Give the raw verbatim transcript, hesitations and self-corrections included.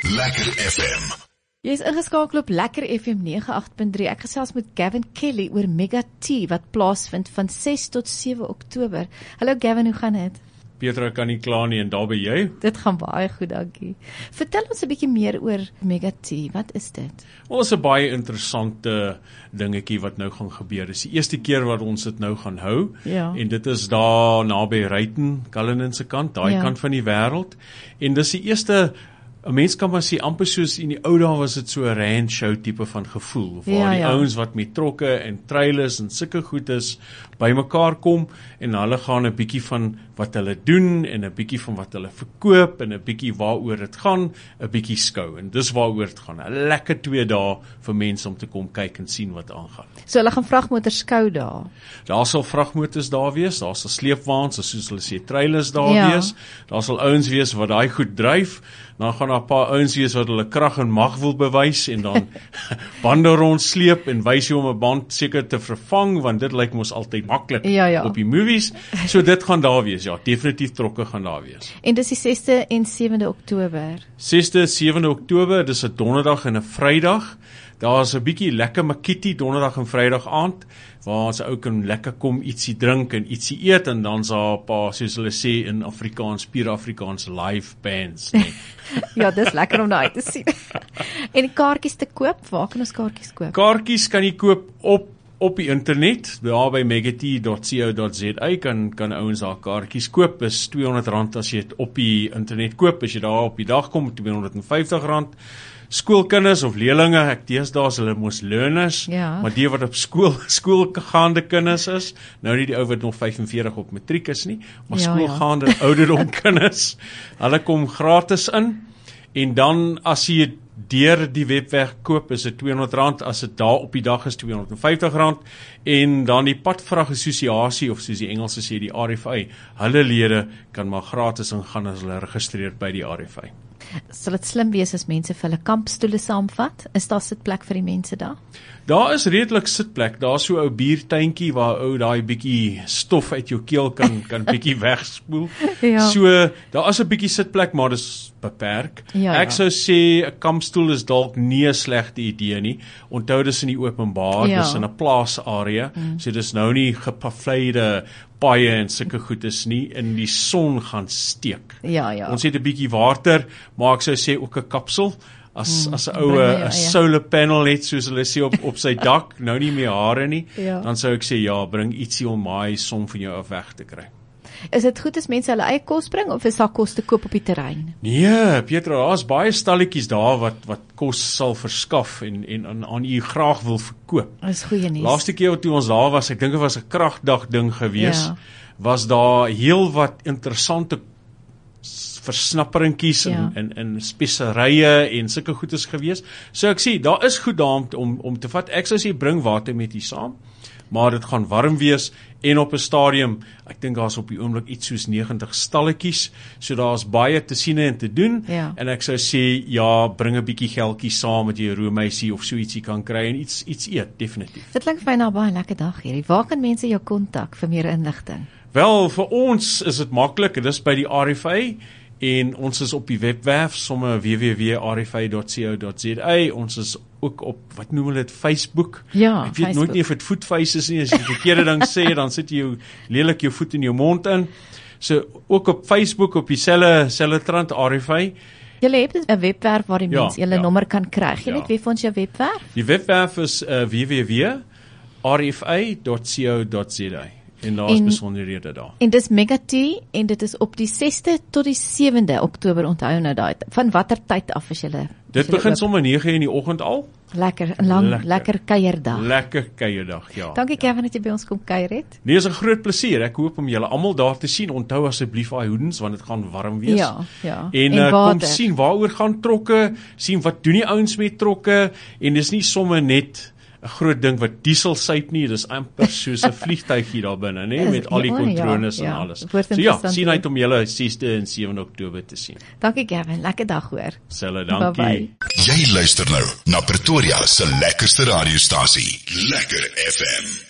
Lekker F M. Jy is ingeskakel op Lekker F M nege agt punt drie. Ek gesels met Gavin Kelly oor Mega Tea wat plaasvind van ses tot sewe Oktober. Hallo Gavin, hoe gaan dit? Petra kan nie klaar nie en daar by jy? Dit gaan baie goed, dankie. Vertel ons 'n bietjie meer oor Mega Tea. Wat is dit? Ons is 'n baie interessante dingetjie wat nou gaan gebeur. Dis die eerste keer wat ons dit nou gaan hou. Ja. En dit is daar naby Ruiten, Cullinan se kant, daai Ja. kant van die wêreld. En dis die eerste 'n mens kan maar sê amper soos in die ou dae was dit so 'n randshow tipe van gevoel waar Ja, die ja. ouens wat met trokke en trailers en sulke goedes bymekaar kom en hulle gaan 'n bietjie van wat hulle doen en 'n bietjie van wat hulle verkoop en 'n bietjie waaroor dit gaan, 'n bietjie skou en dis waaroor dit gaan. 'n Lekker twee dae vir mense om te kom kyk en sien wat aangaan. So hulle gaan vragmotors skou daar. Daar sal vragmotors daar wees, daar sal sleepwaens, soos hulle sê trailers daar Ja. wees. Daar sal ouens wees wat daai goed dryf. Dan gaan daar 'n paar ouens wees wat hulle krag en mag wil bewys en dan bande rond sleep en wys hoe om 'n band seker te vervang want dit lyk mos altyd maklik Ja, ja. op die movies. So dit gaan daar wees, ja, definitief trokke gaan daar wees. En dis die sesde en sewende Oktober. sesde, sewende Oktober, dis 'n donderdag en 'n Vrydag. Daar's 'n bietjie lekker makiti donderdag en Vrydag aand waar ons ou kan lekker kom ietsie drink en ietsie eet en dan's daar 'n paar soos hulle sê in Afrikaans, pure Afrikaans live bands, nee. Ja, dis lekker om daai te sien. En die kaartjies te koop, waar kan ons kaartjies koop? Kaartjies kan jy koop op op die internet, daar by megatea dot co dot za kan kan ouens daar kaartjies koop. Is tweehonderd rand as jy dit op die internet koop. As jy daar op die dag kom, tweehonderd en vyftig rand. Skoolkinders of leerlinge, ek deesdae is hulle mos learners, Ja. maar die wat op skool skoolgaande kinders is, nou nie die ou wat nog vyf en veertig op matriek is nie, maar Ja, ja. skoolgaande ouderdom kinders, hulle kom gratis in. En dan as jy deur die webwerf koop, is dit tweehonderd rand, as dit daar op die dag is tweehonderd en vyftig rand, en dan die Padvrag Assosiasie, of soos die Engelse sê, die R F I, hulle lede kan maar gratis ingaan as hulle registreer by die R F I. Sal dit slim wees as mense vir hulle kampstoele saamvat? Is daar sitplek vir die mense daar? Daar is redelik sitplek, daar is so 'n ou biertuintjie waar ou daai bietjie stof uit jou keel kan kan bietjie wegspoel. Ja. So, daar is 'n bietjie sitplek, maar dis beperk. Ja, Ek ja. sou sê 'n kampstoel is dalk nie 'n slegte idee nie. Onthou dis in die openbaar, Ja. dis in 'n plaasarea, mm. so dis nou nie gepavleide paaie en sulke goedes nie, en die son gaan steek. Ja, ja. Ons het 'n bietjie water, maar ek sou sê ook 'n kapsel. As Mm, as 'n bring ou maar jou 'n eie. solar panel het soos hulle sê op op sy dak, nou nie meer hare nie, Ja. dan sou ek sê ja, bring ietsie om daai son van jou af weg te kry. Is dit goed as mense hulle eie kos bring of is daar kos te koop op die terrein? Nee, Petra, daar's baie stalletjies daar wat wat kos sal verskaf en en aan, aan u graag wil verkoop. Dis goeie nuus. Laaste keer toe ons daar was, ek dink dit was 'n kragdag ding gewees, Ja. was daar heel wat interessante versnapperingkies en, Ja. en, en speserye en sulke goedes gewees. So ek sê, daar is goed daar om, om, om te vat. Ek sou sê, bring water met u saam, maar dit gaan warm wees en op 'n stadium, ek dink daar's op die oomblik iets soos negentig stalletjies, so daar's baie te sien en te doen, Ja. en ek sou sê, ja, bring 'n bietjie geldjie saam met jy 'n roomysie of so ietsie kan kry en iets iets eet, definitief. Dit klink vir my na 'n baie lekker dag hierdie. Waar kan mense jou kontak vir meer inligting? Wel, vir ons is dit maklik, dit is by die R F I, en ons is op die webwerf, somme w w w punt r f i punt co punt za, ons is ook op, wat noem hulle dit, Facebook. Ja, Ek weet Facebook. nooit nie of dit voetface is nie, as jy die verkeerde ding sê, dan sit jy jou, lelik jou voet in jou mond in. So, ook op Facebook, op dieselfde selfde trant, R F I. Julle het 'n webwerf waar die Ja, mense julle ja. nommer kan kry. Gee Ja. net weer vir ons jou webwerf. Die webwerf is uh, w w w punt r f i punt co punt za, en daar is En- besonderhede daar. En dis Mega Tea en dit is op die sesde tot die sewende Oktober, onthou nou daai. Van watter tyd af as julle? Dit as julle begin oop? sommer nege in die oggend al. Lekker, 'n lang Lekker. lekker kuierdag. Lekker kuierdag, ja. Dankie Kevin dat jy by ons kom kuier het. Nee, is 'n groot plesier. Ek hoop om julle almal daar te sien. Onthou asseblief daai hoedens want dit gaan warm wees. Ja, ja. En, En uh, kom water. sien waaroor gaan trokke, sien wat doen die ouens met trokke, en dis nie sommer net 'n groot ding wat diesel suip nie, dis amper soos 'n vliegtuigie daar binne, nê, Is- met al die ja, kontroles ja, en ja. alles. Word So ja, interessant sien hoor. uit om julle sesde en sewende Oktober te sien. Dankie Kevin, lekker dag hoor. Selle, dankie. Bye-bye. Jy luister nou na Pretoria se lekkerste radiostasie, Lekker F M.